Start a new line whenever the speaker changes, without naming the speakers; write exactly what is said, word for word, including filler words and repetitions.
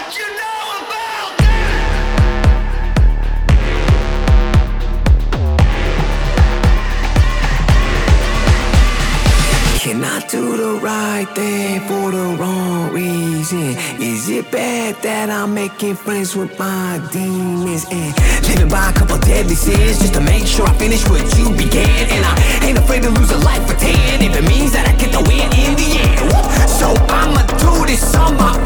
You know about that? Can I do the right thing for the wrong reason? Is it bad that I'm making friends with my demons and living by a couple deadly sins just to make sure I finish what you began? And I ain't afraid to lose a life for ten if it means that I get the win in the end. So I'ma do this on my